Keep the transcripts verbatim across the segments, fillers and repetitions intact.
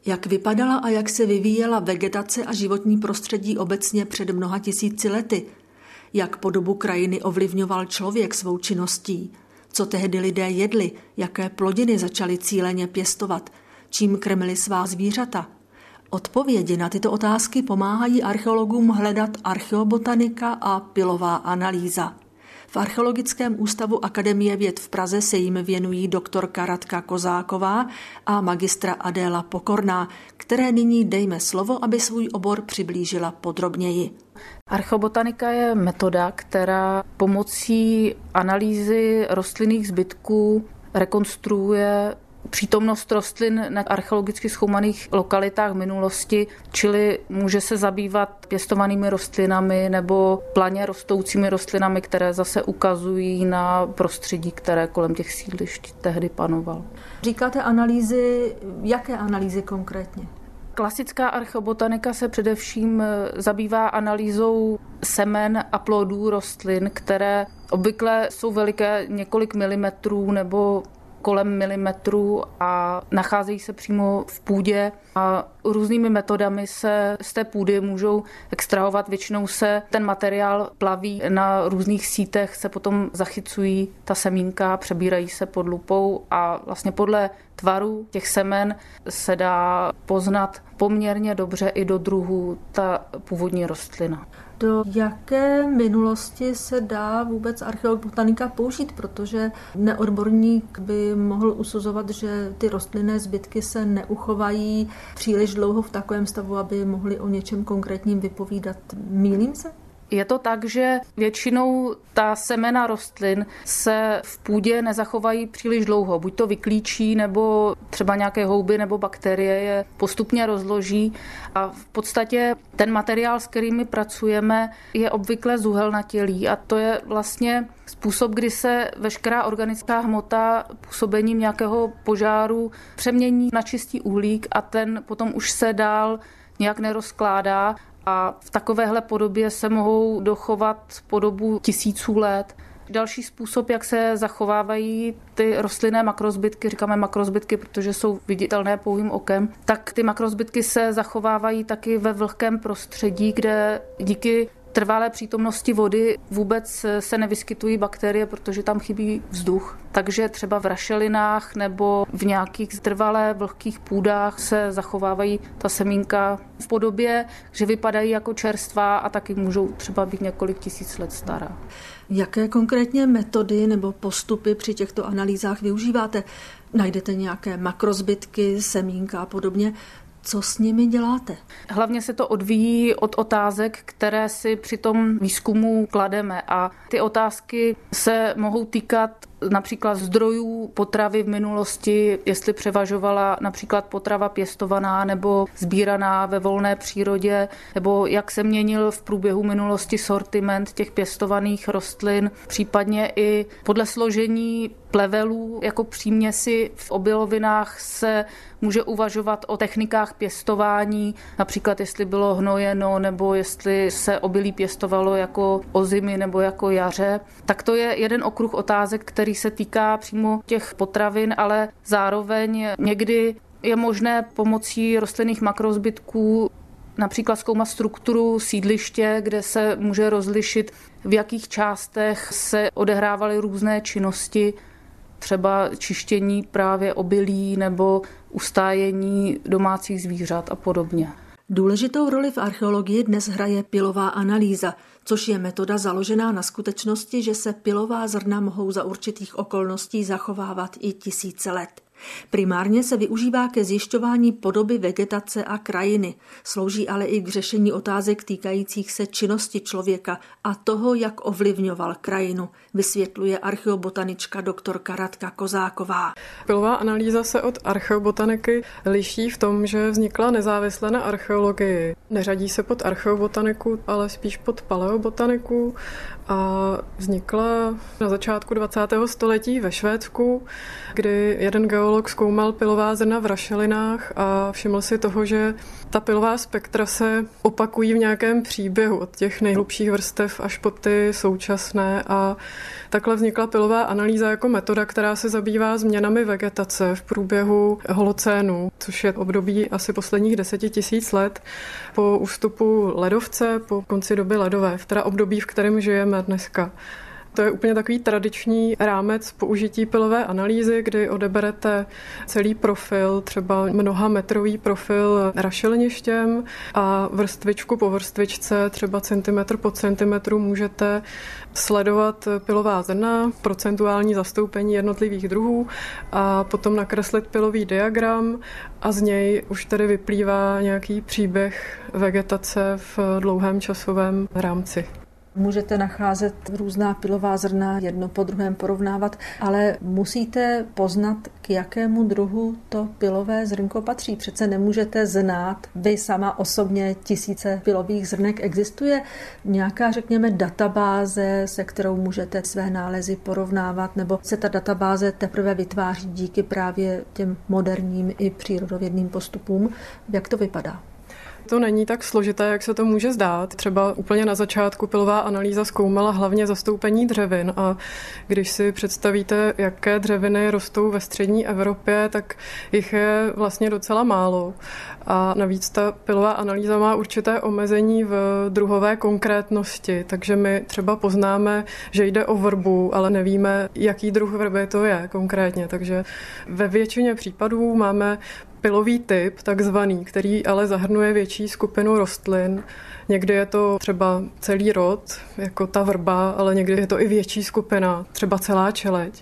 Jak vypadala a jak se vyvíjela vegetace a životní prostředí obecně před mnoha tisíci lety? Jak podobu krajiny ovlivňoval člověk svou činností? Co tehdy lidé jedli? Jaké plodiny začali cíleně pěstovat? Čím krmili svá zvířata? Odpovědi na tyto otázky pomáhají archeologům hledat archeobotanika a pilová analýza. V Archeologickém ústavu Akademie věd v Praze se jim věnují doktorka Radka Kozáková a magistra Adéla Pokorná, které nyní dejme slovo, aby svůj obor přiblížila podrobněji. Archeobotanika je metoda, která pomocí analýzy rostlinných zbytků rekonstruuje přítomnost rostlin na archeologicky zkoumaných lokalitách v minulosti, čili může se zabývat pěstovanými rostlinami nebo planě rostoucími rostlinami, které zase ukazují na prostředí, které kolem těch sídlišť tehdy panovalo. Říkáte analýzy, jaké analýzy konkrétně? Klasická archeobotanika se především zabývá analýzou semen a plodů rostlin, které obvykle jsou veliké několik milimetrů nebo kolem milimetrů a nacházejí se přímo v půdě a různými metodami se z té půdy můžou extrahovat. Většinou se ten materiál plaví na různých sítech, se potom zachycují ta semínka, přebírají se pod lupou a vlastně podle tvaru těch semen se dá poznat poměrně dobře i do druhu ta původní rostlina. Do jaké minulosti se dá vůbec archeobotanika použít, protože neodborník by mohl usuzovat, že ty rostlinné zbytky se neuchovají příliš dlouho v takovém stavu, aby mohli o něčem konkrétním vypovídat. Mýlím se? Je to tak, že většinou ta semena rostlin se v půdě nezachovají příliš dlouho. Buď to vyklíčí, nebo třeba nějaké houby nebo bakterie je postupně rozloží. A v podstatě ten materiál, s kterými pracujeme, je obvykle zuhelnatělý. A to je vlastně způsob, kdy se veškerá organická hmota působením nějakého požáru přemění na čistý uhlík a ten potom už se dál nějak nerozkládá. A v takovéhle podobě se mohou dochovat po dobu tisíců let. Další způsob, jak se zachovávají ty rostlinné makrozbytky, říkáme makrozbytky, protože jsou viditelné pouhým okem, tak ty makrozbytky se zachovávají taky ve vlhkém prostředí, kde díky trvalé přítomnosti vody vůbec se nevyskytují bakterie, protože tam chybí vzduch. Takže třeba v rašelinách nebo v nějakých trvalé vlhkých půdách se zachovávají ta semínka v podobě, že vypadají jako čerstvá a taky můžou třeba být několik tisíc let stará. Jaké konkrétně metody nebo postupy při těchto analýzách využíváte? Najdete nějaké makrozbytky, semínka a podobně? Co s nimi děláte? Hlavně se to odvíjí od otázek, které si při tom výzkumu klademe. A ty otázky se mohou týkat například zdrojů potravy v minulosti, jestli převažovala například potrava pěstovaná nebo sbíraná ve volné přírodě, nebo jak se měnil v průběhu minulosti sortiment těch pěstovaných rostlin, případně i podle složení plevelů jako příměsi v obilovinách se může uvažovat o technikách pěstování, například jestli bylo hnojeno nebo jestli se obilí pěstovalo jako ozimy nebo jako jaře. Tak to je jeden okruh otázek, který se týká přímo těch potravin, ale zároveň někdy je možné pomocí rostlinných makrozbytků například zkoumat strukturu sídliště, kde se může rozlišit, v jakých částech se odehrávaly různé činnosti, třeba čištění právě obilí nebo ustájení domácích zvířat a podobně. Důležitou roli v archeologii dnes hraje pilová analýza, což je metoda založená na skutečnosti, že se pilová zrna mohou za určitých okolností zachovávat i tisíce let. Primárně se využívá ke zjišťování podoby vegetace a krajiny, slouží ale i k řešení otázek týkajících se činnosti člověka a toho, jak ovlivňoval krajinu, vysvětluje archeobotanička doktorka Radka Kozáková. Pilová analýza se od archeobotaniky liší v tom, že vznikla nezávisle na archeologii. Neřadí se pod archeobotaniku, ale spíš pod paleobotaniku a vznikla na začátku dvacátého století ve Švédsku, kdy jeden geolog archeolog zkoumal pilová zrna v rašelinách a všiml si toho, že ta pilová spektra se opakují v nějakém příběhu od těch nejhlubších vrstev až po ty současné a takhle vznikla pilová analýza jako metoda, která se zabývá změnami vegetace v průběhu holocénu, což je období asi posledních deseti tisíc let po ústupu ledovce, po konci doby ledové, v teda období, v kterém žijeme dneska. To je úplně takový tradiční rámec použití pilové analýzy, kdy odeberete celý profil, třeba mnohametrový profil rašeliništěm a vrstvičku po vrstvičce, třeba centimetr po centimetru můžete sledovat pilová zrna, procentuální zastoupení jednotlivých druhů a potom nakreslit pilový diagram a z něj už tedy vyplývá nějaký příběh vegetace v dlouhém časovém rámci. Můžete nacházet různá pilová zrna, jedno po druhém porovnávat, ale musíte poznat, k jakému druhu to pilové zrnko patří. Přece nemůžete znát vy sama osobně tisíce pilových zrnek. Existuje nějaká, řekněme, databáze, se kterou můžete své nálezy porovnávat, nebo se ta databáze teprve vytváří díky právě těm moderním i přírodovědným postupům? Jak to vypadá? To není tak složité, jak se to může zdát. Třeba úplně na začátku pilová analýza zkoumala hlavně zastoupení dřevin a když si představíte, jaké dřeviny rostou ve střední Evropě, tak jich je vlastně docela málo. A navíc ta pilová analýza má určité omezení v druhové konkrétnosti, takže my třeba poznáme, že jde o vrbu, ale nevíme, jaký druh vrby to je konkrétně. Takže ve většině případů máme pilový typ, takzvaný, který ale zahrnuje větší skupinu rostlin. Někdy je to třeba celý rod, jako ta vrba, ale někdy je to i větší skupina, třeba celá čeleď.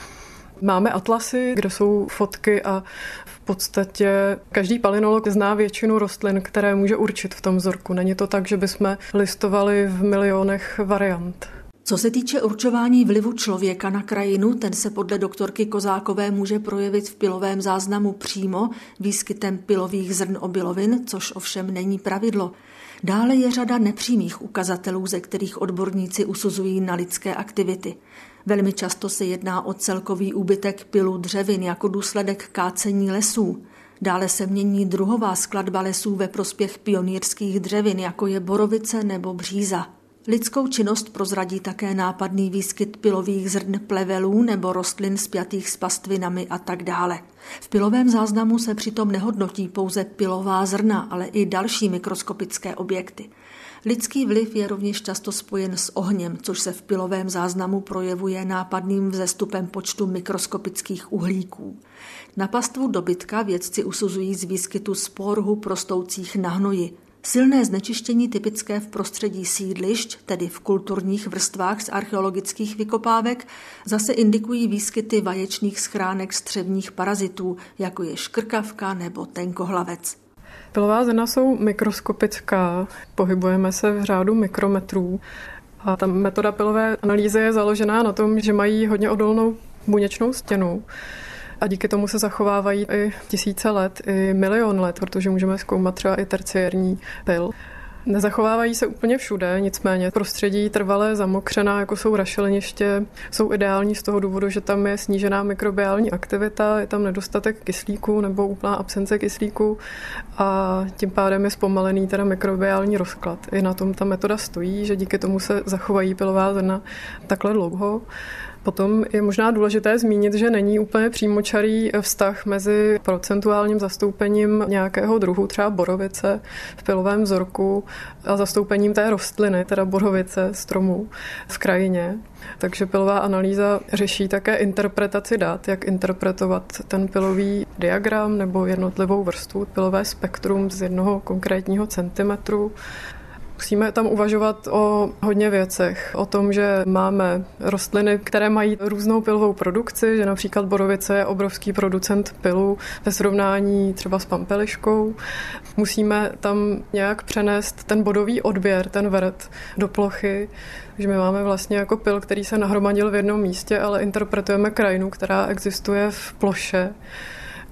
Máme atlasy, kde jsou fotky a v podstatě každý palinolog zná většinu rostlin, které může určit v tom vzorku. Není to tak, že bychom listovali v milionech variant. Co se týče určování vlivu člověka na krajinu, ten se podle doktorky Kozákové může projevit v pilovém záznamu přímo výskytem pilových zrn obilovin, což ovšem není pravidlo. Dále je řada nepřímých ukazatelů, ze kterých odborníci usuzují na lidské aktivity. Velmi často se jedná o celkový úbytek pilu dřevin jako důsledek kácení lesů. Dále se mění druhová skladba lesů ve prospěch pionýrských dřevin, jako je borovice nebo bříza. Lidskou činnost prozradí také nápadný výskyt pilových zrn plevelů nebo rostlin spjatých s pastvinami a tak dále. V pilovém záznamu se přitom nehodnotí pouze pilová zrna, ale i další mikroskopické objekty. Lidský vliv je rovněž často spojen s ohněm, což se v pilovém záznamu projevuje nápadným vzestupem počtu mikroskopických uhlíků. Na pastvu dobytka vědci usuzují z výskytu spor rostoucích na hnoji. Silné znečištění typické v prostředí sídlišť, tedy v kulturních vrstvách z archeologických vykopávek, zase indikují výskyty vaječných schránek střevních parazitů, jako je škrkavka nebo tenkohlavec. Pilová zrna jsou mikroskopická, pohybujeme se v řádu mikrometrů a ta metoda pilové analýzy je založená na tom, že mají hodně odolnou buněčnou stěnu. A díky tomu se zachovávají i tisíce let, i milion let, protože můžeme zkoumat třeba i terciární pil. Nezachovávají se úplně všude, nicméně prostředí trvalé zamokřená, jako jsou rašeliniště, jsou ideální z toho důvodu, že tam je snížená mikrobiální aktivita, je tam nedostatek kyslíku nebo úplná absence kyslíku a tím pádem je zpomalený teda mikrobiální rozklad. I na tom ta metoda stojí, že díky tomu se zachovají pilová zrna takhle dlouho. Potom je možná důležité zmínit, že není úplně přímočarý vztah mezi procentuálním zastoupením nějakého druhu, třeba borovice v pilovém vzorku a zastoupením té rostliny, teda borovice, stromu v krajině. Takže pilová analýza řeší také interpretaci dat, jak interpretovat ten pilový diagram nebo jednotlivou vrstvu, pilové spektrum z jednoho konkrétního centimetru. Musíme tam uvažovat o hodně věcech. O tom, že máme rostliny, které mají různou pilovou produkci, že například borovice je obrovský producent pilu ve srovnání třeba s pampeliškou. Musíme tam nějak přenést ten bodový odběr, ten vrt do plochy, že my máme vlastně jako pil, který se nahromadil v jednom místě, ale interpretujeme krajinu, která existuje v ploše.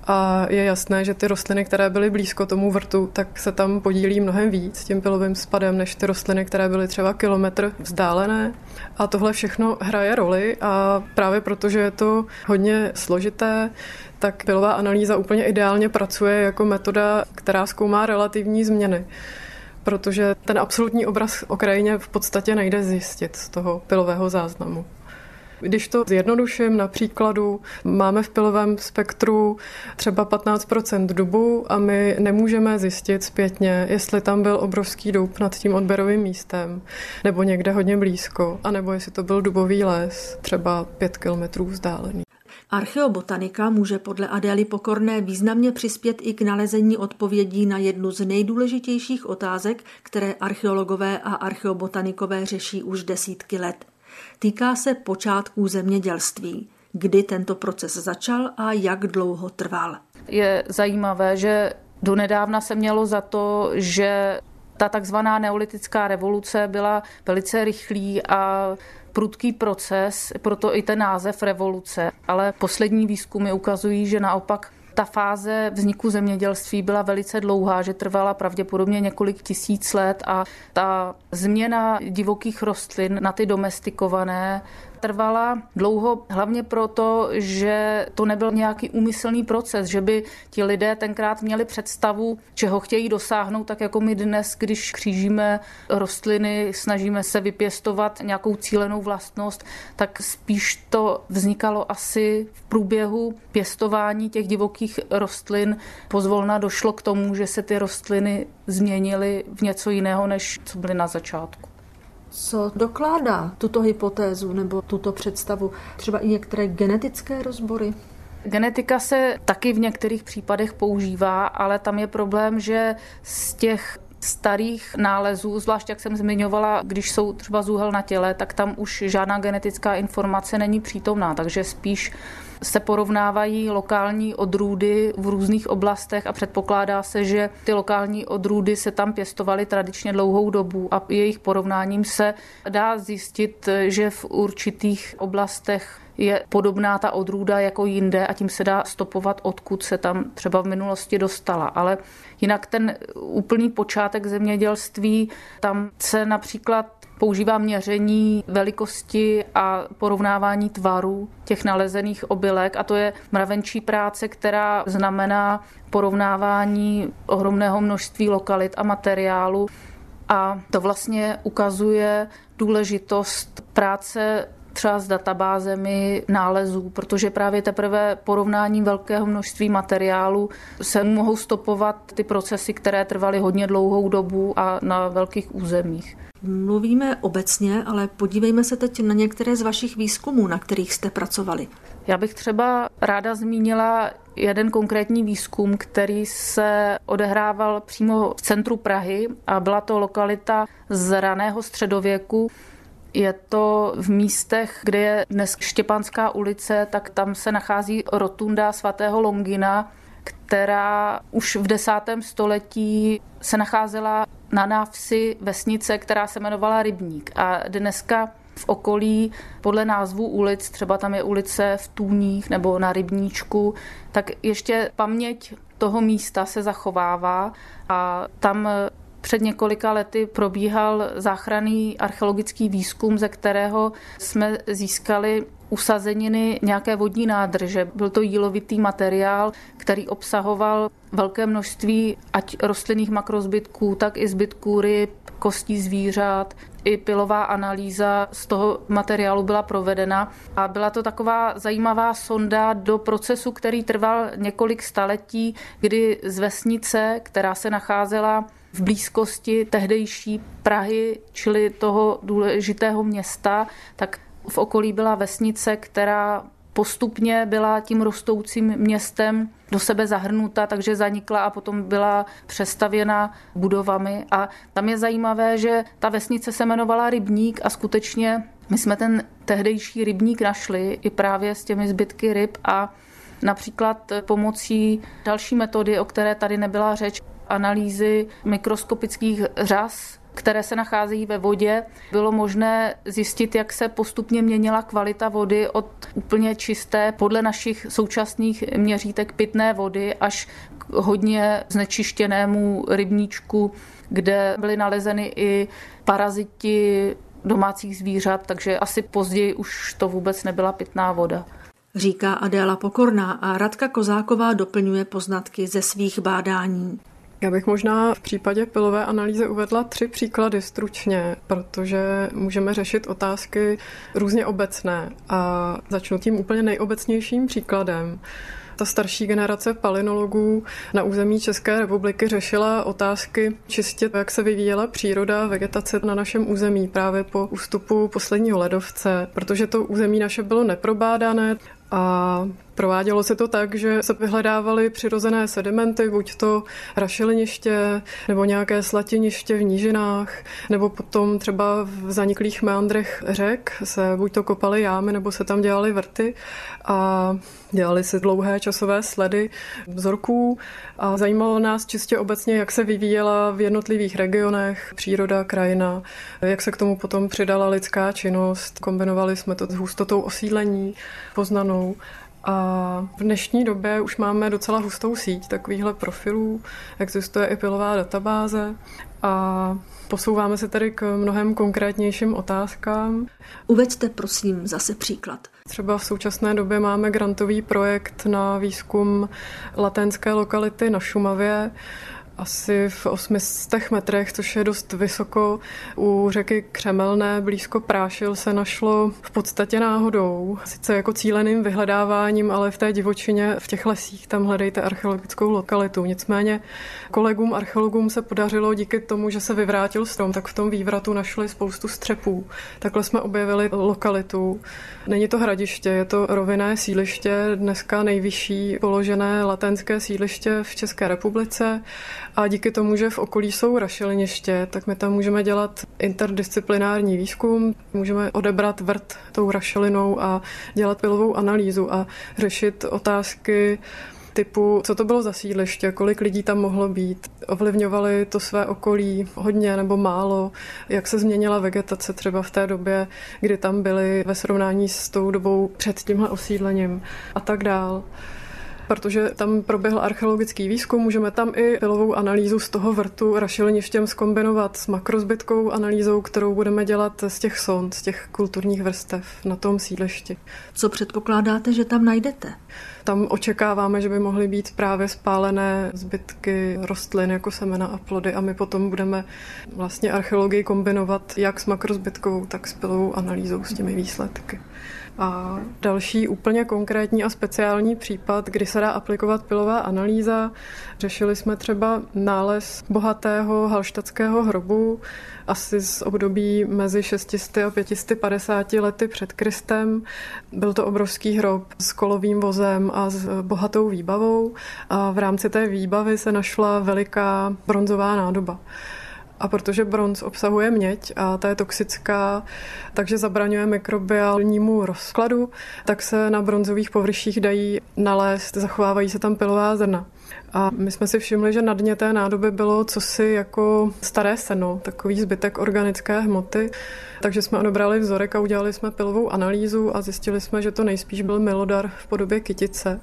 A je jasné, že ty rostliny, které byly blízko tomu vrtu, tak se tam podílí mnohem víc tím pylovým spadem, než ty rostliny, které byly třeba kilometr vzdálené. A tohle všechno hraje roli a právě protože je to hodně složité, tak pylová analýza úplně ideálně pracuje jako metoda, která zkoumá relativní změny. Protože ten absolutní obraz o krajině v podstatě nejde zjistit z toho pylového záznamu. Když to zjednoduším na příkladu, máme v pylovém spektru třeba patnáct procent dubu a my nemůžeme zjistit zpětně, jestli tam byl obrovský dub nad tím odběrovým místem, nebo někde hodně blízko, anebo jestli to byl dubový les, třeba pět kilometrů vzdálený. Archeobotanika může podle Adély Pokorné významně přispět i k nalezení odpovědí na jednu z nejdůležitějších otázek, které archeologové a archeobotanikové řeší už desítky let. Týká se počátků zemědělství. Kdy tento proces začal a jak dlouho trval? Je zajímavé, že donedávna se mělo za to, že ta takzvaná neolitická revoluce byla velice rychlý a prudký proces, proto i ten název revoluce. Ale poslední výzkumy ukazují, že naopak ta fáze vzniku zemědělství byla velice dlouhá, že trvala pravděpodobně několik tisíc let a ta změna divokých rostlin na ty domestikované trvala dlouho, hlavně proto, že to nebyl nějaký úmyslný proces, že by ti lidé tenkrát měli představu, čeho chtějí dosáhnout, tak jako my dnes, když křížíme rostliny, snažíme se vypěstovat nějakou cílenou vlastnost, tak spíš to vznikalo asi v průběhu pěstování těch divokých rostlin. Pozvolna došlo k tomu, že se ty rostliny změnily v něco jiného, než co byly na začátku. Co dokládá tuto hypotézu nebo tuto představu? Třeba i některé genetické rozbory? Genetika se taky v některých případech používá, ale tam je problém, že z těch starých nálezů, zvlášť jak jsem zmiňovala, když jsou třeba zúhel na těle, tak tam už žádná genetická informace není přítomná, takže spíš se porovnávají lokální odrůdy v různých oblastech a předpokládá se, že ty lokální odrůdy se tam pěstovaly tradičně dlouhou dobu a jejich porovnáním se dá zjistit, že v určitých oblastech je podobná ta odrůda jako jinde a tím se dá stopovat, odkud se tam třeba v minulosti dostala. Ale jinak ten úplný počátek zemědělství, tam se například používá měření velikosti a porovnávání tvarů těch nalezených obilek a to je mravenčí práce, která znamená porovnávání ohromného množství lokalit a materiálu a to vlastně ukazuje důležitost práce třeba s databázemi nálezů, protože právě teprve porovnáním velkého množství materiálu se mohou stopovat ty procesy, které trvaly hodně dlouhou dobu a na velkých územích. Mluvíme obecně, ale podívejme se teď na některé z vašich výzkumů, na kterých jste pracovali. Já bych třeba ráda zmínila jeden konkrétní výzkum, který se odehrával přímo v centru Prahy a byla to lokalita z raného středověku. Je to v místech, kde je dnes Štěpánská ulice, tak tam se nachází rotunda svatého Longina, která už v desátém století se nacházela na návsi vesnice, která se jmenovala Rybník. A dneska v okolí podle názvu ulic, třeba tam je ulice v Tůních nebo na Rybníčku, tak ještě paměť toho místa se zachovává a tam před několika lety probíhal záchranný archeologický výzkum, ze kterého jsme získali usazeniny nějaké vodní nádrže. Byl to jílovitý materiál, který obsahoval velké množství ať rostlinných makrozbytků, tak i zbytků ryb, kostí zvířat. I pylová analýza z toho materiálu byla provedena a byla to taková zajímavá sonda do procesu, který trval několik staletí, kdy z vesnice, která se nacházela v blízkosti tehdejší Prahy, čili toho důležitého města, tak v okolí byla vesnice, která postupně byla tím rostoucím městem do sebe zahrnuta, takže zanikla a potom byla přestavěna budovami. A tam je zajímavé, že ta vesnice se jmenovala Rybník a skutečně my jsme ten tehdejší rybník našli i právě s těmi zbytky ryb a například pomocí další metody, o které tady nebyla řeč, analýzy mikroskopických řas, které se nacházejí ve vodě, bylo možné zjistit, jak se postupně měnila kvalita vody od úplně čisté, podle našich současných měřítek pitné vody, až k hodně znečištěnému rybníčku, kde byly nalezeny i paraziti domácích zvířat, takže asi později už to vůbec nebyla pitná voda. Říká Adéla Pokorná a Radka Kozáková doplňuje poznatky ze svých bádání. Já bych možná v případě pilové analýzy uvedla tři příklady stručně, protože můžeme řešit otázky různě obecné a začnu tím úplně nejobecnějším příkladem. Ta starší generace palinologů na území České republiky řešila otázky čistě, jak se vyvíjela příroda, vegetace na našem území právě po ústupu posledního ledovce, protože to území naše bylo neprobádané a provádělo se to tak, že se vyhledávaly přirozené sedimenty, buď to rašeliniště nebo nějaké slatiniště v nížinách, nebo potom třeba v zaniklých meandrech řek se buď to kopaly jámy, nebo se tam dělaly vrty a dělaly se dlouhé časové sledy vzorků a zajímalo nás čistě obecně, jak se vyvíjela v jednotlivých regionech příroda, krajina, jak se k tomu potom přidala lidská činnost. Kombinovali jsme to s hustotou osídlení poznanou. A v dnešní době už máme docela hustou síť takovýchhle profilů, existuje i pilová databáze a posouváme se tedy k mnohem konkrétnějším otázkám. Uveďte prosím zase příklad. Třeba v současné době máme grantový projekt na výzkum laténské lokality na Šumavě, asi v osmi stech metrech, což je dost vysoko. U řeky Křemelné blízko Prášil se našlo v podstatě náhodou. Sice jako cíleným vyhledáváním, ale v té divočině, v těch lesích, tam hledejte archeologickou lokalitu. Nicméně kolegům archeologům se podařilo díky tomu, že se vyvrátil strom, tak v tom vývratu našli spoustu střepů. Takhle jsme objevili lokalitu. Není to hradiště, je to rovinné sídliště, dneska nejvyšší položené laténské sídliště v České republice. A díky tomu, že v okolí jsou rašeliniště, tak my tam můžeme dělat interdisciplinární výzkum, můžeme odebrat vrt tou rašelinou a dělat pilovou analýzu a řešit otázky typu, co to bylo za sídliště, kolik lidí tam mohlo být, ovlivňovali to své okolí hodně nebo málo, jak se změnila vegetace třeba v té době, kdy tam byli ve srovnání s tou dobou před tímhle osídlením a tak dál. Protože tam proběhl archeologický výzkum, můžeme tam i pilovou analýzu z toho vrtu rašeliništěm zkombinovat s makrozbytkovou analýzou, kterou budeme dělat z těch sond, z těch kulturních vrstev na tom sídlišti. Co předpokládáte, že tam najdete? Tam očekáváme, že by mohly být právě spálené zbytky rostlin jako semena a plody a my potom budeme vlastně archeologii kombinovat jak s makrozbytkovou, tak s pilovou analýzou s těmi výsledky. A další úplně konkrétní a speciální případ, kdy se dá aplikovat pilová analýza. Řešili jsme třeba nález bohatého halštatského hrobu, asi z období mezi šest set a pět set padesát lety před Kristem. Byl to obrovský hrob s kolovým vozem a s bohatou výbavou a v rámci té výbavy se našla veliká bronzová nádoba. A protože bronz obsahuje měď a ta je toxická, takže zabraňuje mikrobiálnímu rozkladu, tak se na bronzových površích dají nalézt, zachovávají se tam pilová zrna. A my jsme si všimli, že na dně té nádoby bylo cosi jako staré seno, takový zbytek organické hmoty. Takže jsme odebrali vzorek a udělali jsme pilovou analýzu a zjistili jsme, že to nejspíš byl milodar v podobě kytice.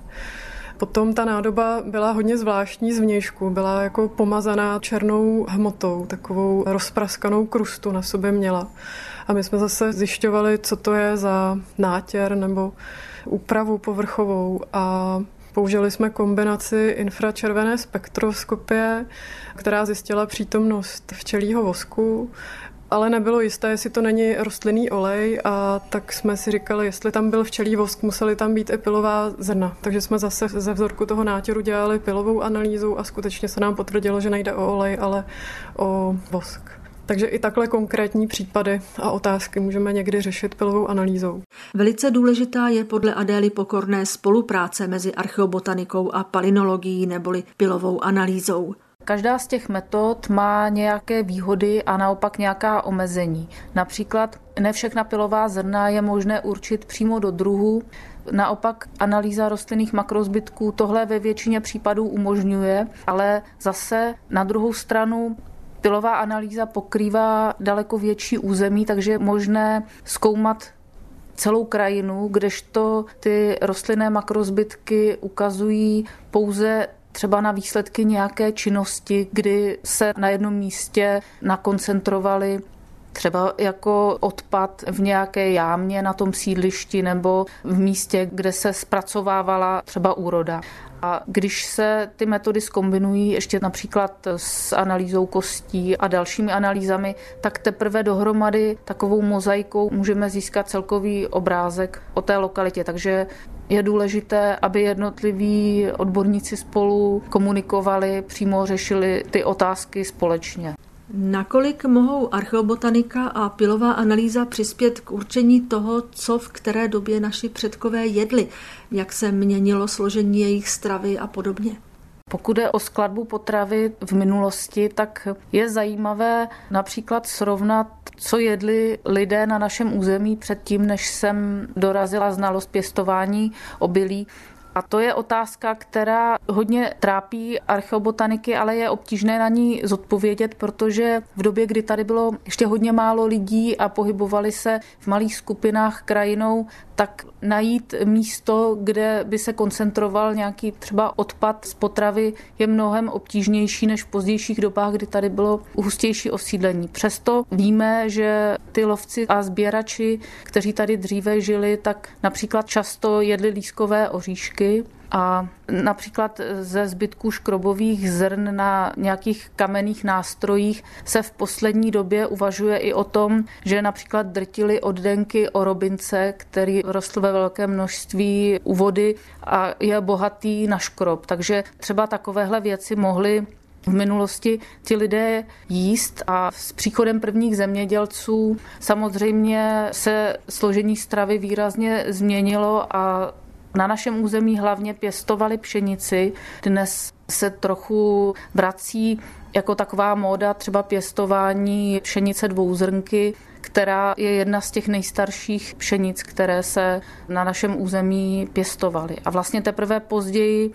Potom ta nádoba byla hodně zvláštní zvnějšku, byla jako pomazaná černou hmotou, takovou rozpraskanou krustu na sobě měla. A my jsme zase zjišťovali, co to je za nátěr nebo úpravu povrchovou a použili jsme kombinaci infračervené spektroskopie, která zjistila přítomnost včelího vosku, ale nebylo jisté, jestli to není rostlinný olej a tak jsme si říkali, jestli tam byl včelí vosk, museli tam být i pilová zrna. Takže jsme zase ze vzorku toho nátěru dělali pilovou analýzu a skutečně se nám potvrdilo, že nejde o olej, ale o vosk. Takže i takhle konkrétní případy a otázky můžeme někdy řešit pilovou analýzou. Velice důležitá je podle Adély Pokorné spolupráce mezi archeobotanikou a palinologií neboli pilovou analýzou. Každá z těch metod má nějaké výhody a naopak nějaká omezení. Například ne všechna pylová zrna je možné určit přímo do druhu. Naopak analýza rostlinných makrozbytků tohle ve většině případů umožňuje, ale zase na druhou stranu pylová analýza pokrývá daleko větší území, takže je možné zkoumat celou krajinu, kdežto ty rostlinné makrozbytky ukazují pouze třeba na výsledky nějaké činnosti, kdy se na jednom místě nakoncentrovali třeba jako odpad v nějaké jámě na tom sídlišti nebo v místě, kde se zpracovávala třeba úroda. A když se ty metody zkombinují ještě například s analýzou kostí a dalšími analýzami, tak teprve dohromady takovou mozaikou můžeme získat celkový obrázek o té lokalitě. Takže je důležité, aby jednotliví odborníci spolu komunikovali, přímo řešili ty otázky společně. Nakolik mohou archeobotanika a pylová analýza přispět k určení toho, co v které době naši předkové jedli, jak se měnilo složení jejich stravy a podobně? Pokud je o skladbu potravy v minulosti, tak je zajímavé například srovnat, co jedli lidé na našem území předtím, než jsem dorazila znalost pěstování obilí. A to je otázka, která hodně trápí archeobotaniky, ale je obtížné na ní zodpovědět, protože v době, kdy tady bylo ještě hodně málo lidí a pohybovali se v malých skupinách krajinou, tak najít místo, kde by se koncentroval nějaký třeba odpad z potravy, je mnohem obtížnější než v pozdějších dobách, kdy tady bylo hustější osídlení. Přesto víme, že ty lovci a sběrači, kteří tady dříve žili, tak například často jedli lískové oříšky a například ze zbytků škrobových zrn na nějakých kamenných nástrojích se v poslední době uvažuje i o tom, že například drtili oddenky orobince, který rostl ve velkém množství u vody a je bohatý na škrob. Takže třeba takovéhle věci mohly v minulosti ti lidé jíst a s příchodem prvních zemědělců samozřejmě se složení stravy výrazně změnilo a na našem území hlavně pěstovali pšenici. Dnes se trochu vrací jako taková móda třeba pěstování pšenice dvouzrnky, která je jedna z těch nejstarších pšenic, které se na našem území pěstovaly. A vlastně teprve později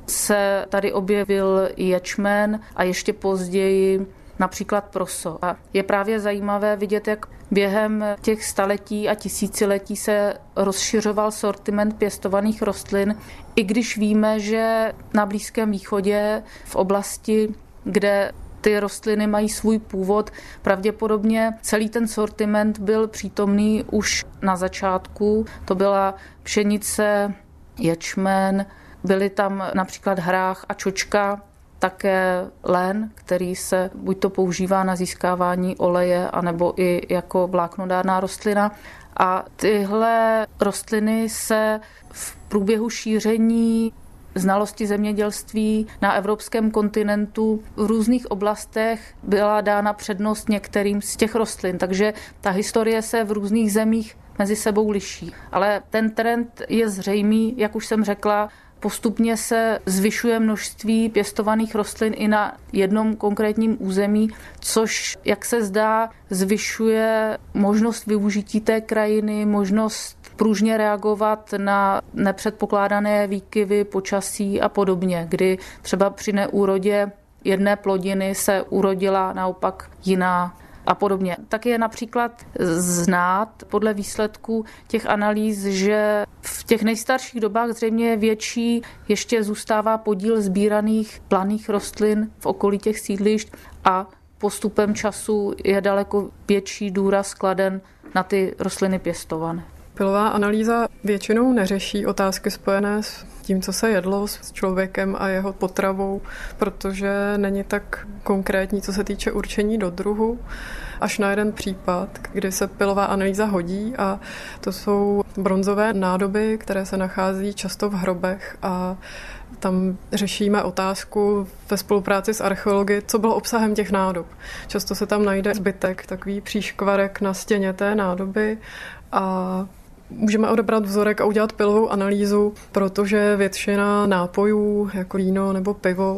se tady objevil ječmen a ještě později například proso. A je právě zajímavé vidět, jak během těch staletí a tisíciletí se rozšiřoval sortiment pěstovaných rostlin, i když víme, že na Blízkém východě v oblasti, kde ty rostliny mají svůj původ, pravděpodobně celý ten sortiment byl přítomný už na začátku. To byla pšenice, ječmen, byly tam například hrách a čočka, také len, který se buď to používá na získávání oleje, anebo i jako vláknodárná rostlina. A tyhle rostliny se v průběhu šíření znalosti zemědělství na evropském kontinentu v různých oblastech byla dána přednost některým z těch rostlin. Takže ta historie se v různých zemích mezi sebou liší. Ale ten trend je zřejmý, jak už jsem řekla, postupně se zvyšuje množství pěstovaných rostlin i na jednom konkrétním území, což, jak se zdá, zvyšuje možnost využití té krajiny, možnost pružně reagovat na nepředpokládané výkyvy počasí a podobně, kdy třeba při neúrodě jedné plodiny se urodila naopak jiná a podobně. Tak je například znát podle výsledků těch analýz, že v těch nejstarších dobách zřejmě větší ještě zůstává podíl sbíraných planých rostlin v okolí těch sídlišť a postupem času je daleko větší důraz kladen na ty rostliny pěstované. Pylová analýza většinou neřeší otázky spojené s tím, co se jedlo s člověkem a jeho potravou, protože není tak konkrétní, co se týče určení do druhu, až na jeden případ, kdy se pylová analýza hodí a to jsou bronzové nádoby, které se nachází často v hrobech a tam řešíme otázku ve spolupráci s archeology, co bylo obsahem těch nádob. Často se tam najde zbytek, takový příškvarek na stěně té nádoby a můžeme odebrat vzorek a udělat pylovou analýzu, protože většina nápojů, jako víno nebo pivo,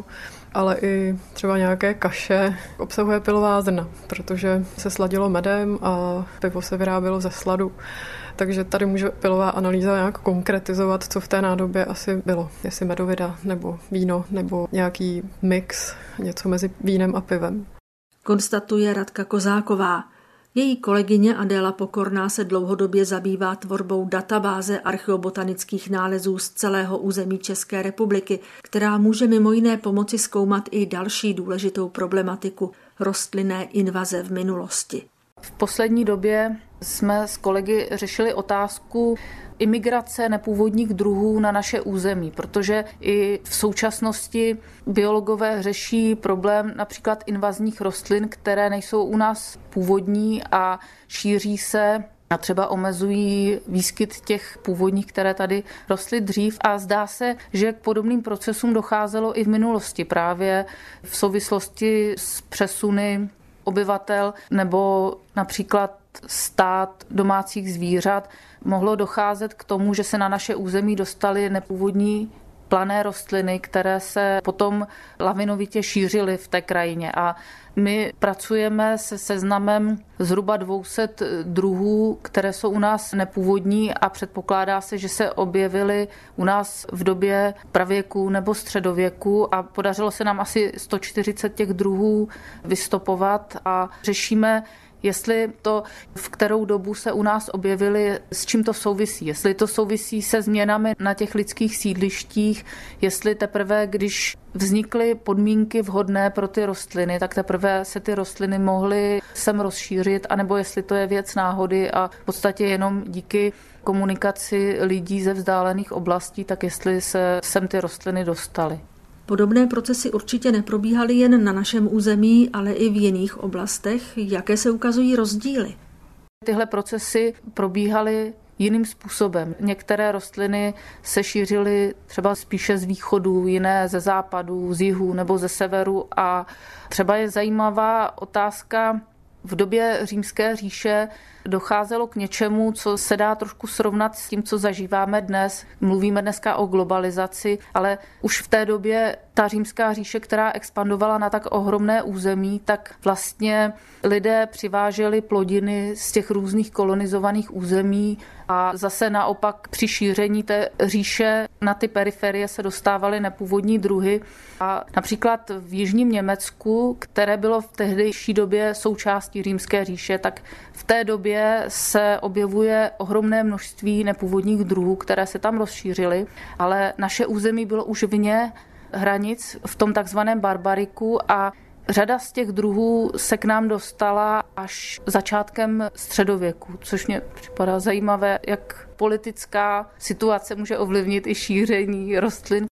ale i třeba nějaké kaše obsahuje pylová zrna, protože se sladilo medem a pivo se vyrábělo ze sladu. Takže tady může pylová analýza nějak konkretizovat, co v té nádobě asi bylo. Jestli medovida, nebo víno, nebo nějaký mix, něco mezi vínem a pivem. Konstatuje Radka Kozáková. Její kolegyně Adéla Pokorná se dlouhodobě zabývá tvorbou databáze archeobotanických nálezů z celého území České republiky, která může mimo jiné pomoci zkoumat i další důležitou problematiku rostlinné invaze v minulosti. V poslední době jsme s kolegy řešili otázku imigrace nepůvodních druhů na naše území, protože i v současnosti biologové řeší problém například invazních rostlin, které nejsou u nás původní a šíří se a třeba omezují výskyt těch původních, které tady rostly dřív. A zdá se, že k podobným procesům docházelo i v minulosti, právě v souvislosti s přesuny obyvatel nebo například stát domácích zvířat. Mohlo docházet k tomu, že se na naše území dostaly nepůvodní plané rostliny, které se potom lavinovitě šířily v té krajině. A my pracujeme se seznamem zhruba dvě stě druhů, které jsou u nás nepůvodní a předpokládá se, že se objevily u nás v době pravěku nebo středověku a podařilo se nám asi sto čtyřicet těch druhů vystopovat a řešíme, jestli to, v kterou dobu se u nás objevily, s čím to souvisí. Jestli to souvisí se změnami na těch lidských sídlištích, jestli teprve, když vznikly podmínky vhodné pro ty rostliny, tak teprve se ty rostliny mohly sem rozšířit, anebo jestli to je věc náhody a v podstatě jenom díky komunikaci lidí ze vzdálených oblastí, tak jestli se sem ty rostliny dostaly. Podobné procesy určitě neprobíhaly jen na našem území, ale i v jiných oblastech. Jaké se ukazují rozdíly? Tyhle procesy probíhaly jiným způsobem. Některé rostliny se šířily třeba spíše z východu, jiné ze západu, z jihu nebo ze severu. A třeba je zajímavá otázka, v době Římské říše docházelo k něčemu, co se dá trošku srovnat s tím, co zažíváme dnes. Mluvíme dneska o globalizaci, ale už v té době ta Římská říše, která expandovala na tak ohromné území, tak vlastně lidé přiváželi plodiny z těch různých kolonizovaných území a zase naopak při šíření té říše na ty periferie se dostávaly nepůvodní druhy. A například v jižním Německu, které bylo v tehdejší době součástí Římské říše, tak v té době se objevuje ohromné množství nepůvodních druhů, které se tam rozšířily, ale naše území bylo už vně hranic v tom takzvaném barbariku a řada z těch druhů se k nám dostala až začátkem středověku, což mě připadá zajímavé, jak politická situace může ovlivnit i šíření rostlin.